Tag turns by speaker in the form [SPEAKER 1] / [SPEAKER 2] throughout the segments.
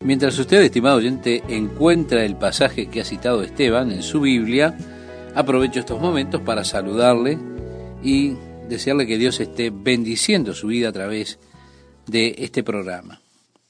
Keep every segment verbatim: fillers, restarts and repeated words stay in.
[SPEAKER 1] Mientras usted, estimado oyente, encuentra el pasaje que ha citado Esteban en su Biblia, aprovecho estos momentos para saludarle y desearle que Dios esté bendiciendo su vida a través de este programa.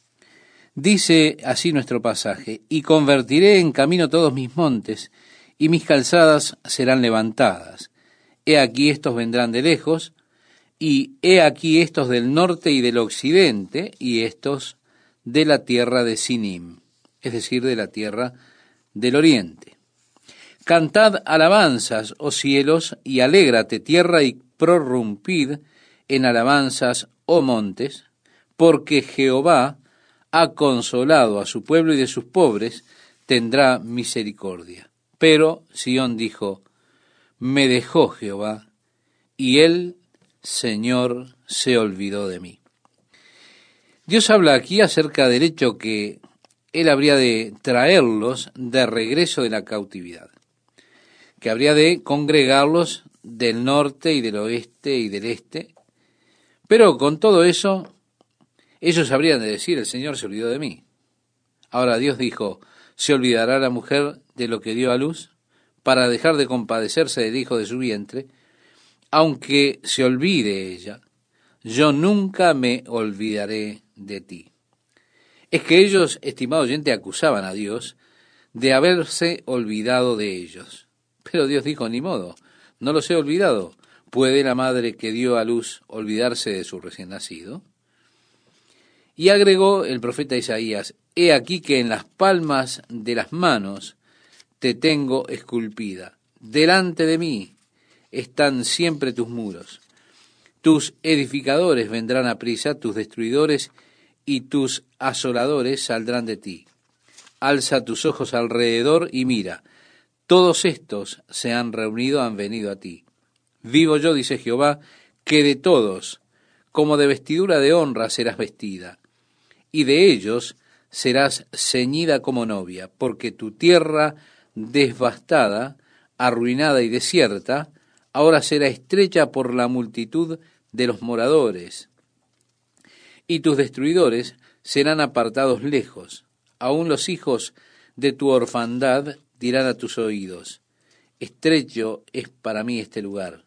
[SPEAKER 1] Dice así nuestro pasaje: y convertiré en camino todos mis montes, y mis calzadas serán levantadas. He aquí estos vendrán de lejos, y he aquí estos del norte y del occidente, y estos de la tierra de Sinim, es decir, de la tierra del oriente. Cantad alabanzas, oh cielos, y alégrate tierra, y prorrumpid en alabanzas, oh montes, porque Jehová ha consolado a su pueblo y de sus pobres tendrá misericordia. Pero Sión dijo: me dejó Jehová, y el Señor se olvidó de mí. Dios habla aquí acerca del hecho que Él habría de traerlos de regreso de la cautividad, que habría de congregarlos del norte y del oeste y del este, pero con todo eso, ellos habrían de decir: el Señor se olvidó de mí. Ahora Dios dijo: ¿se olvidará la mujer de lo que dio a luz para dejar de compadecerse del hijo de su vientre? Aunque se olvide ella, yo nunca me olvidaré de ti. Es que ellos, estimado oyente, acusaban a Dios de haberse olvidado de ellos. Pero Dios dijo: ni modo, no los he olvidado. ¿Puede la madre que dio a luz olvidarse de su recién nacido? Y agregó el profeta Isaías: he aquí que en las palmas de las manos te tengo esculpida. Delante de mí están siempre tus muros. Tus edificadores vendrán a prisa, tus destruidores y tus asoladores saldrán de ti. Alza tus ojos alrededor y mira, todos estos se han reunido, han venido a ti. Vivo yo, dice Jehová, que de todos, como de vestidura de honra serás vestida, y de ellos serás ceñida como novia, porque tu tierra devastada, arruinada y desierta, ahora será estrecha por la multitud de los moradores, y tus destruidores serán apartados lejos. Aún los hijos de tu orfandad dirán a tus oídos: estrecho es para mí este lugar,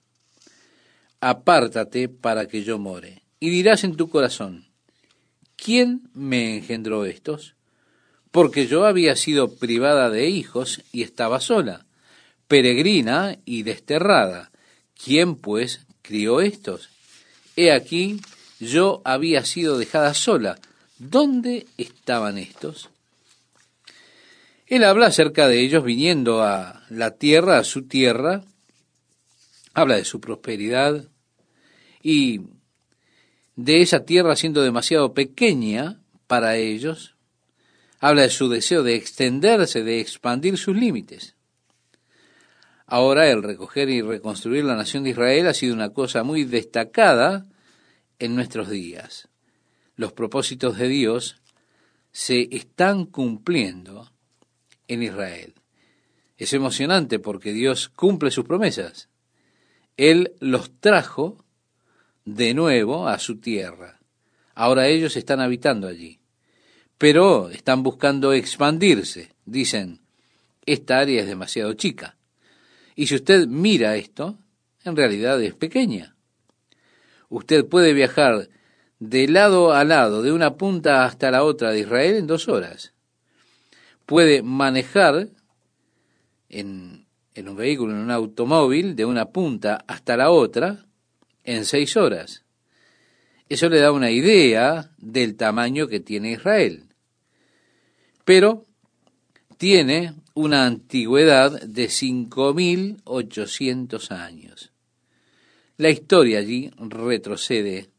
[SPEAKER 1] apártate para que yo more. Y dirás en tu corazón: ¿quién me engendró estos? Porque yo había sido privada de hijos y estaba sola, peregrina y desterrada. ¿Quién, pues, crió estos? He aquí, yo había sido dejada sola. ¿Dónde estaban estos? Él habla acerca de ellos viniendo a la tierra, a su tierra, habla de su prosperidad y de esa tierra siendo demasiado pequeña para ellos. Habla de su deseo de extenderse, de expandir sus límites. Ahora el recoger y reconstruir la nación de Israel ha sido una cosa muy destacada en nuestros días. Los propósitos de Dios se están cumpliendo en Israel. Es emocionante porque Dios cumple sus promesas. Él los trajo de nuevo a su tierra. Ahora ellos están habitando allí, pero están buscando expandirse. Dicen: esta área es demasiado chica. Y si usted mira esto, en realidad es pequeña. Usted puede viajar de lado a lado, de una punta hasta la otra de Israel en dos horas. Puede manejar en, en un vehículo, en un automóvil, de una punta hasta la otra en seis horas. Eso le da una idea del tamaño que tiene Israel. Pero tiene una antigüedad de cinco mil ochocientos años. La historia allí retrocede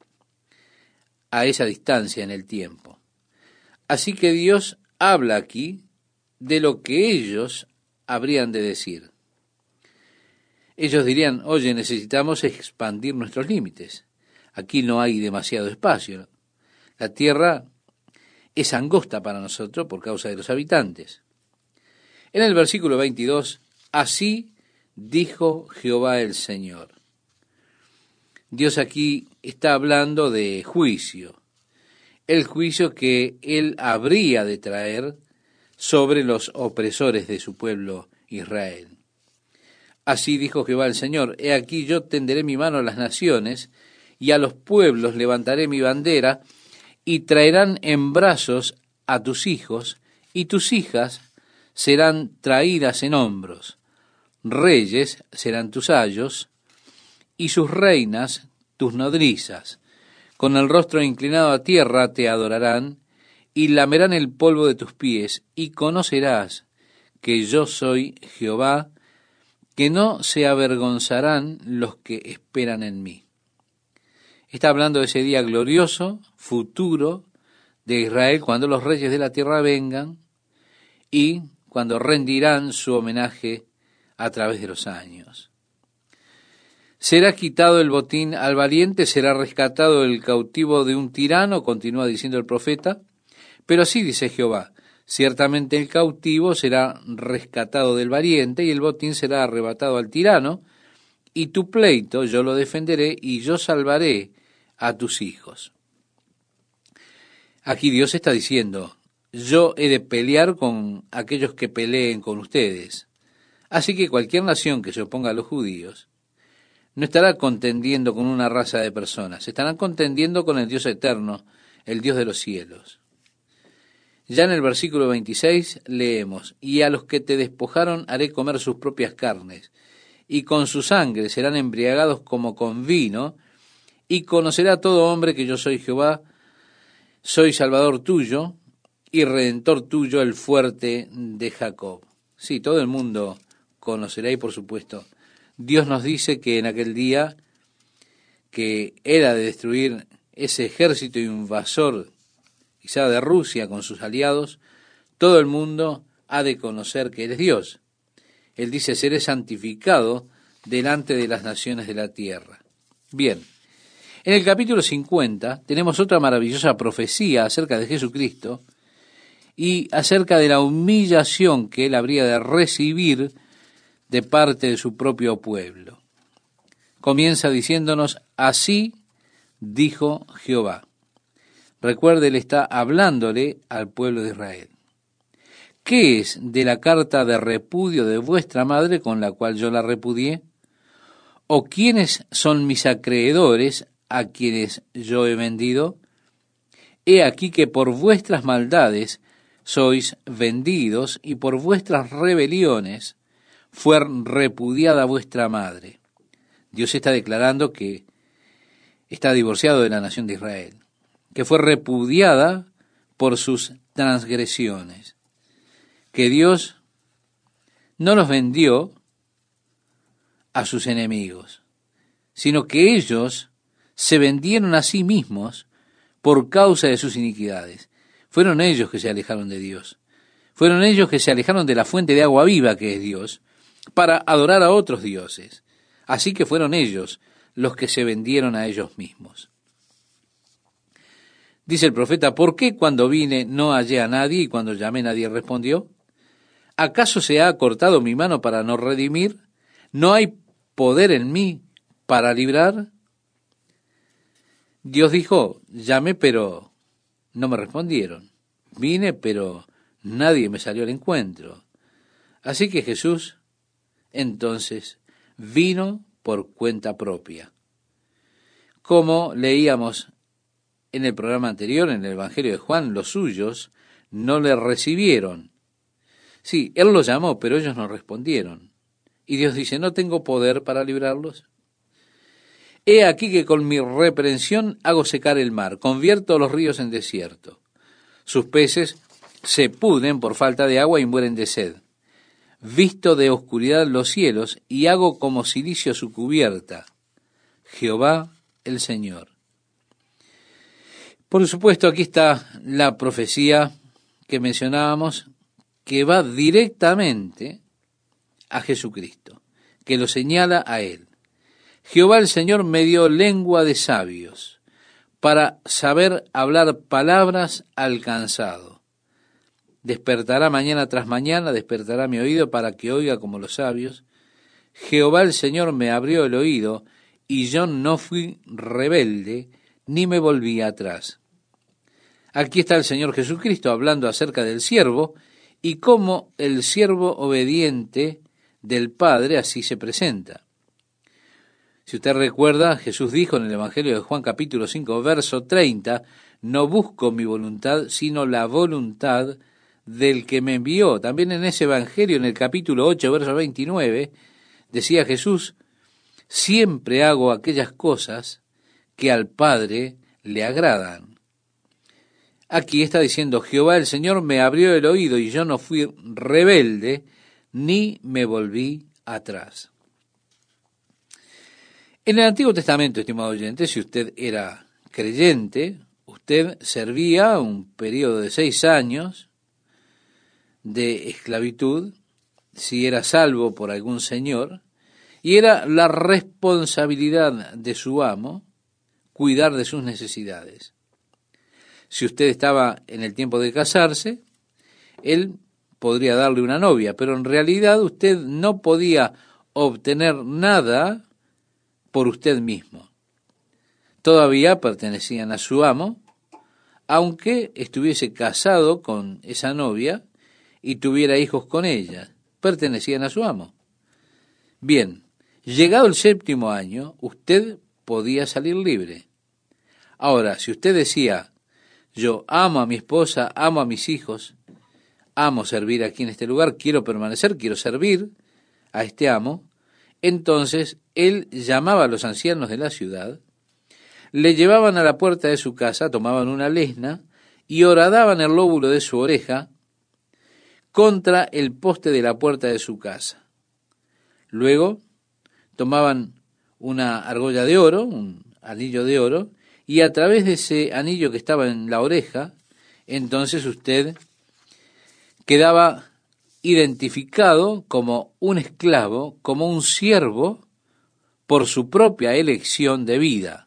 [SPEAKER 1] a esa distancia en el tiempo. Así que Dios habla aquí de lo que ellos habrían de decir. Ellos dirían: oye, necesitamos expandir nuestros límites. Aquí no hay demasiado espacio. La tierra es angosta para nosotros por causa de los habitantes. En el versículo veintidós, así dijo Jehová el Señor. Dios aquí está hablando de juicio. el juicio que él habría de traer sobre los opresores de su pueblo Israel. Así dijo Jehová el Señor: he aquí yo tenderé mi mano a las naciones, y a los pueblos levantaré mi bandera, y traerán en brazos a tus hijos, y tus hijas serán traídas en hombros. Reyes serán tus ayos, y sus reinas tus nodrizas. Con el rostro inclinado a tierra te adorarán, y lamerán el polvo de tus pies, y conocerás que yo soy Jehová, que no se avergonzarán los que esperan en mí. Está hablando de ese día glorioso, futuro, de Israel, cuando los reyes de la tierra vengan y cuando rendirán su homenaje a través de los años. Será quitado el botín al valiente, será rescatado el cautivo de un tirano, continúa diciendo el profeta, pero así dice Jehová: ciertamente el cautivo será rescatado del valiente, y el botín será arrebatado al tirano, y tu pleito yo lo defenderé, y yo salvaré a tus hijos. Aquí Dios está diciendo: yo he de pelear con aquellos que peleen con ustedes. Así que cualquier nación que se oponga a los judíos no estará contendiendo con una raza de personas, estarán contendiendo con el Dios eterno, el Dios de los cielos. Ya en el versículo veintiséis leemos: y a los que te despojaron haré comer sus propias carnes, y con su sangre serán embriagados como con vino, y conocerá todo hombre que yo soy Jehová, soy Salvador tuyo y Redentor tuyo, el fuerte de Jacob. Sí, todo el mundo conocerá, y por supuesto, Dios nos dice que en aquel día que era de destruir ese ejército invasor, quizá de Rusia con sus aliados, todo el mundo ha de conocer que Él es Dios. Él dice: seré santificado delante de las naciones de la tierra. Bien, en el capítulo cincuenta tenemos otra maravillosa profecía acerca de Jesucristo y acerca de la humillación que Él habría de recibir de parte de su propio pueblo. Comienza diciéndonos: así dijo Jehová. Recuerde, Él está hablándole al pueblo de Israel. ¿Qué es de la carta de repudio de vuestra madre con la cual yo la repudié? ¿O quiénes son mis acreedores a quienes yo he vendido? He aquí que por vuestras maldades sois vendidos, y por vuestras rebeliones fue repudiada vuestra madre. Dios está declarando que está divorciado de la nación de Israel, que fue repudiada por sus transgresiones, que Dios no los vendió a sus enemigos, sino que ellos se vendieron a sí mismos por causa de sus iniquidades. Fueron ellos que se alejaron de Dios, fueron ellos que se alejaron de la fuente de agua viva que es Dios, para adorar a otros dioses. Así que fueron ellos los que se vendieron a ellos mismos. Dice el profeta: ¿por qué cuando vine no hallé a nadie, y cuando llamé nadie respondió? ¿Acaso se ha acortado mi mano para no redimir? ¿No hay poder en mí para librar? Dios dijo: llamé, pero no me respondieron. Vine, pero nadie me salió al encuentro. Así que Jesús, entonces, vino por cuenta propia. Como leíamos en el programa anterior, en el Evangelio de Juan, los suyos no le recibieron. Sí, Él los llamó, pero ellos no respondieron. Y Dios dice: ¿no tengo poder para librarlos? He aquí que con mi reprensión hago secar el mar, convierto los ríos en desierto. Sus peces se pudren por falta de agua y mueren de sed. Visto de oscuridad los cielos, y hago como cilicio su cubierta. Jehová el Señor. Por supuesto, aquí está la profecía que mencionábamos, que va directamente a Jesucristo, que lo señala a Él. Jehová el Señor me dio lengua de sabios, para saber hablar palabras al cansado. Despertará mañana tras mañana, despertará mi oído para que oiga como los sabios. Jehová el Señor me abrió el oído, y yo no fui rebelde, ni me volví atrás. Aquí está el Señor Jesucristo hablando acerca del siervo y cómo el siervo obediente del Padre así se presenta. Si usted recuerda, Jesús dijo en el Evangelio de Juan capítulo cinco, verso treinta, no busco mi voluntad, sino la voluntad del que me envió. También en ese Evangelio, en el capítulo ocho, verso veintinueve, decía Jesús, siempre hago aquellas cosas que al Padre le agradan. Aquí está diciendo, Jehová el Señor me abrió el oído y yo no fui rebelde, ni me volví atrás. En el Antiguo Testamento, estimado oyente, si usted era creyente, usted servía un periodo de seis años de esclavitud, si era salvo por algún señor, y era la responsabilidad de su amo cuidar de sus necesidades. Si usted estaba en el tiempo de casarse, él podría darle una novia, pero en realidad usted no podía obtener nada por usted mismo. Todavía pertenecían a su amo, aunque estuviese casado con esa novia y tuviera hijos con ella, pertenecían a su amo. Bien, llegado el séptimo año, usted podía salir libre. Ahora, si usted decía, yo amo a mi esposa, amo a mis hijos, amo servir aquí en este lugar, quiero permanecer, quiero servir a este amo, entonces él llamaba a los ancianos de la ciudad, le llevaban a la puerta de su casa, tomaban una lesna y horadaban el lóbulo de su oreja contra el poste de la puerta de su casa. Luego tomaban una argolla de oro, un anillo de oro, y a través de ese anillo que estaba en la oreja, entonces usted quedaba identificado como un esclavo, como un siervo, por su propia elección de vida.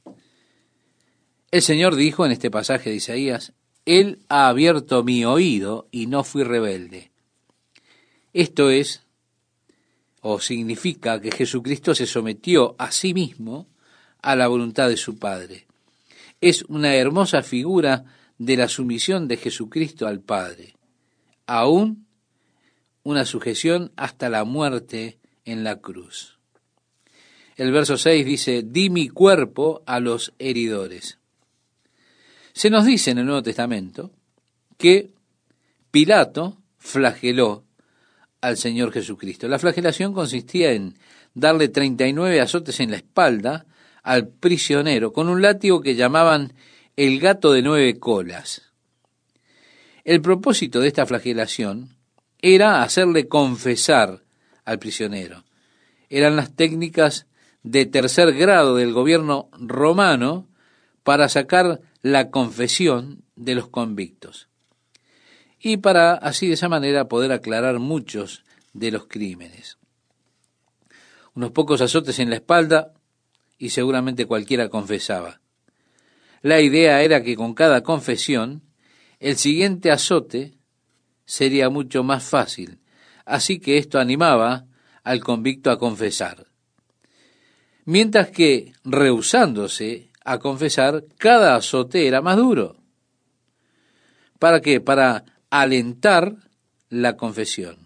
[SPEAKER 1] El Señor dijo en este pasaje de Isaías, Él ha abierto mi oído y no fui rebelde. Esto es, o significa que Jesucristo se sometió a sí mismo a la voluntad de su Padre. Es una hermosa figura de la sumisión de Jesucristo al Padre, aún una sujeción hasta la muerte en la cruz. El verso seis dice, di mi cuerpo a los heridores. Se nos dice en el Nuevo Testamento que Pilato flageló al Señor Jesucristo. La flagelación consistía en darle treinta y nueve azotes en la espalda al prisionero con un látigo que llamaban el gato de nueve colas. El propósito de esta flagelación era hacerle confesar al prisionero. Eran las técnicas de tercer grado del gobierno romano para sacar la confesión de los convictos y para así de esa manera poder aclarar muchos de los crímenes. Unos pocos azotes en la espalda y seguramente cualquiera confesaba. La idea era que con cada confesión el siguiente azote sería mucho más fácil, así que esto animaba al convicto a confesar. Mientras que, rehusándose a confesar, cada azote era más duro. ¿Para qué? Para alentar la confesión.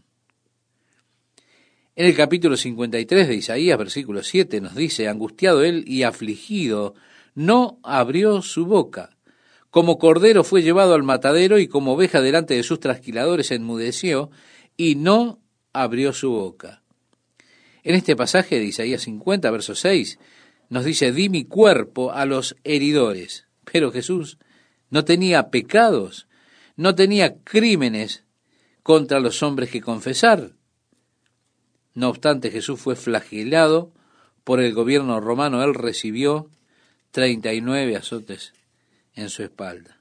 [SPEAKER 1] En el capítulo cincuenta y tres de Isaías, versículo siete, nos dice, angustiado él y afligido, no abrió su boca. Como cordero fue llevado al matadero y como oveja delante de sus trasquiladores enmudeció y no abrió su boca. En este pasaje de Isaías cincuenta, verso seis, nos dice, di mi cuerpo a los heridores. Pero Jesús no tenía pecados, no tenía crímenes contra los hombres que confesar. No obstante, Jesús fue flagelado por el gobierno romano. Él recibió treinta y nueve azotes en su espalda.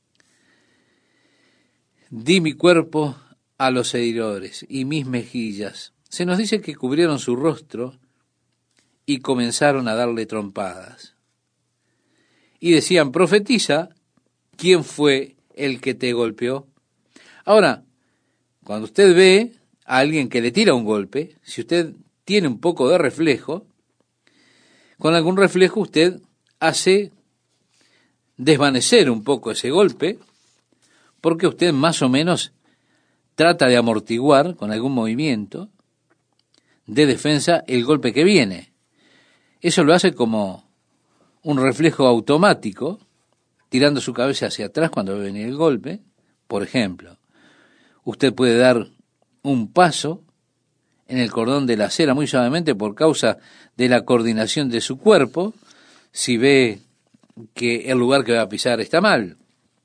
[SPEAKER 1] Di mi cuerpo a los heridores y mis mejillas. Se nos dice que cubrieron su rostro y comenzaron a darle trompadas. Y decían, profetiza, ¿quién fue el que te golpeó? Ahora, cuando usted ve a alguien que le tira un golpe, si usted tiene un poco de reflejo, con algún reflejo usted hace desvanecer un poco ese golpe, porque usted más o menos trata de amortiguar con algún movimiento de defensa el golpe que viene. Eso lo hace como un reflejo automático, tirando su cabeza hacia atrás cuando ve venir el golpe. Por ejemplo, usted puede dar un paso en el cordón de la acera muy suavemente por causa de la coordinación de su cuerpo, si ve que el lugar que va a pisar está mal.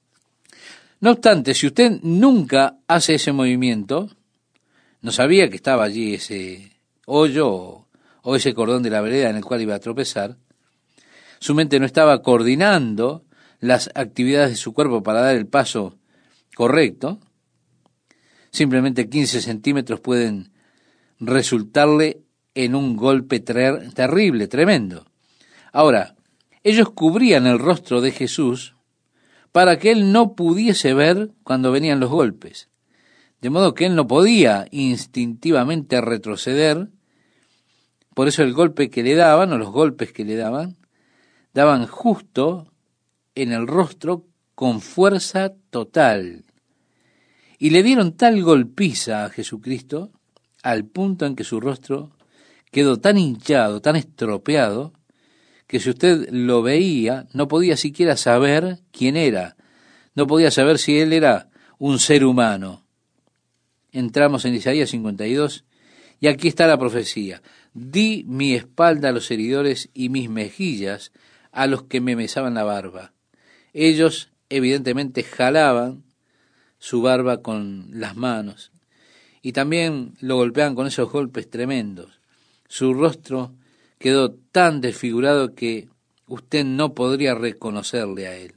[SPEAKER 1] No obstante, si usted nunca hace ese movimiento, no sabía que estaba allí ese hoyo o, o ese cordón de la vereda en el cual iba a tropezar, su mente no estaba coordinando las actividades de su cuerpo para dar el paso correcto, simplemente quince centímetros pueden resultarle en un golpe ter- terrible, tremendo. Ahora, ellos cubrían el rostro de Jesús para que él no pudiese ver cuando venían los golpes, de modo que él no podía instintivamente retroceder. Por eso el golpe que le daban, o los golpes que le daban, daban justo en el rostro con fuerza total. Y le dieron tal golpiza a Jesucristo, al punto en que su rostro quedó tan hinchado, tan estropeado, que si usted lo veía, no podía siquiera saber quién era, no podía saber si él era un ser humano. Entramos en Isaías cincuenta y dos, y aquí está la profecía: di mi espalda a los heridores y mis mejillas a los que me mesaban la barba. Ellos evidentemente jalaban su barba con las manos y también lo golpeaban con esos golpes tremendos. Su rostro quedó tan desfigurado que usted no podría reconocerle a él.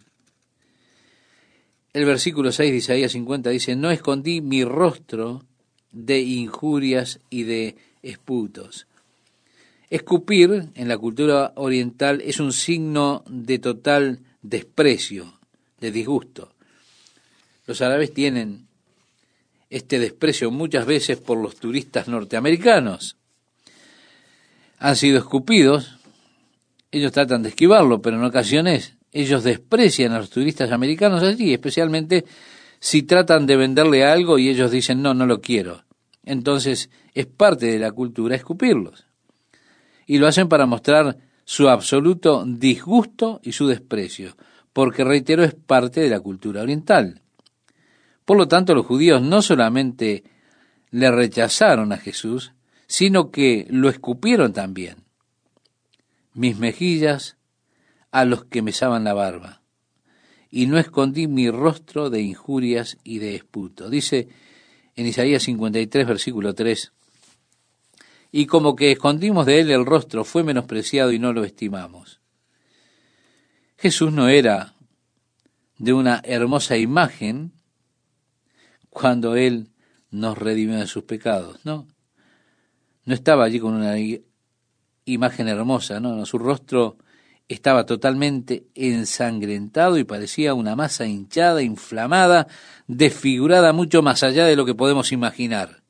[SPEAKER 1] El versículo seis de Isaías cincuenta dice: no escondí mi rostro de injurias y de esputos. Escupir en la cultura oriental es un signo de total desprecio, de disgusto. Los árabes tienen este desprecio muchas veces por los turistas norteamericanos. Han sido escupidos, ellos tratan de esquivarlo, pero en ocasiones ellos desprecian a los turistas americanos allí, especialmente si tratan de venderle algo y ellos dicen no, no lo quiero. Entonces es parte de la cultura escupirlos. Y lo hacen para mostrar su absoluto disgusto y su desprecio, porque, reitero, es parte de la cultura oriental. Por lo tanto, los judíos no solamente le rechazaron a Jesús, sino que lo escupieron también. Mis mejillas a los que mesaban la barba, y no escondí mi rostro de injurias y de esputo. Dice en Isaías cincuenta y tres, versículo tres, y como que escondimos de él el rostro, fue menospreciado y no lo estimamos. Jesús no era de una hermosa imagen cuando él nos redimió de sus pecados, no. No estaba allí con una imagen hermosa, no, no, su rostro estaba totalmente ensangrentado y parecía una masa hinchada, inflamada, desfigurada mucho más allá de lo que podemos imaginar.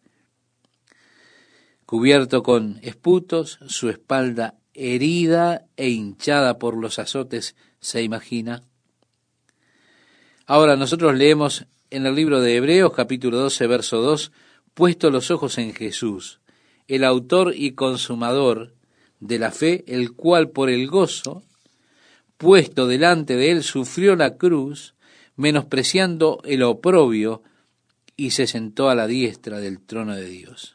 [SPEAKER 1] Cubierto con esputos, su espalda herida e hinchada por los azotes, ¿se imagina? Ahora nosotros leemos en el libro de Hebreos, capítulo doce, verso dos, puesto los ojos en Jesús, el autor y consumador de la fe, el cual por el gozo puesto delante de él sufrió la cruz, menospreciando el oprobio, y se sentó a la diestra del trono de Dios.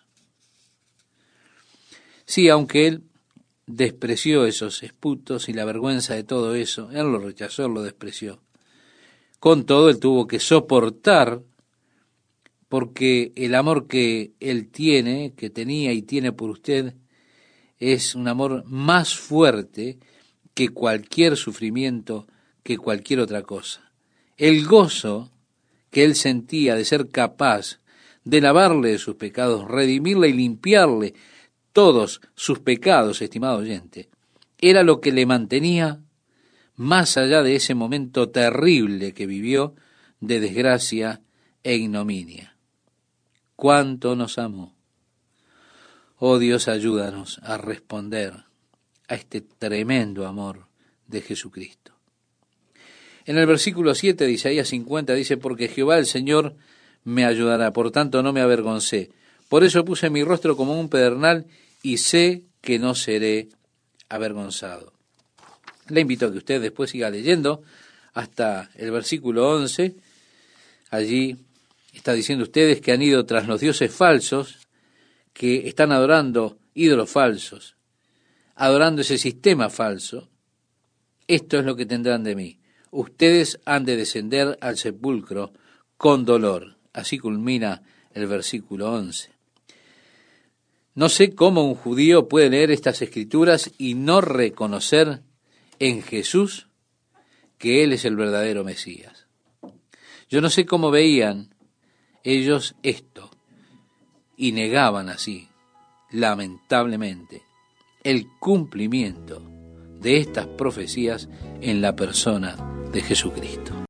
[SPEAKER 1] Sí, aunque él despreció esos esputos y la vergüenza de todo eso, él lo rechazó, él lo despreció. Con todo, él tuvo que soportar, porque el amor que él tiene, que tenía y tiene por usted, es un amor más fuerte que cualquier sufrimiento, que cualquier otra cosa. El gozo que él sentía de ser capaz de lavarle de sus pecados, redimirle y limpiarle todos sus pecados, estimado oyente, era lo que le mantenía más allá de ese momento terrible que vivió de desgracia e ignominia. ¿Cuánto nos amó? Oh Dios, ayúdanos a responder a este tremendo amor de Jesucristo. En el versículo siete de Isaías cincuenta dice, porque Jehová el Señor me ayudará, por tanto no me avergoncé. Por eso puse mi rostro como un pedernal y sé que no seré avergonzado. Le invito a que usted después siga leyendo hasta el versículo once. Allí está diciendo ustedes que han ido tras los dioses falsos, que están adorando ídolos falsos, adorando ese sistema falso. Esto es lo que tendrán de mí. Ustedes han de descender al sepulcro con dolor. Así culmina el versículo once. No sé cómo un judío puede leer estas escrituras y no reconocer en Jesús que Él es el verdadero Mesías. Yo no sé cómo veían ellos esto y negaban así, lamentablemente, el cumplimiento de estas profecías en la persona de Jesucristo.